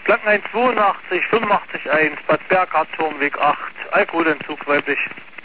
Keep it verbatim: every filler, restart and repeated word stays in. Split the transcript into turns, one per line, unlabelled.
Blankenhain zweiundachtzig, fünfundachtzig eins, Bad Berka, Turmweg acht, Alkoholentzug weiblich.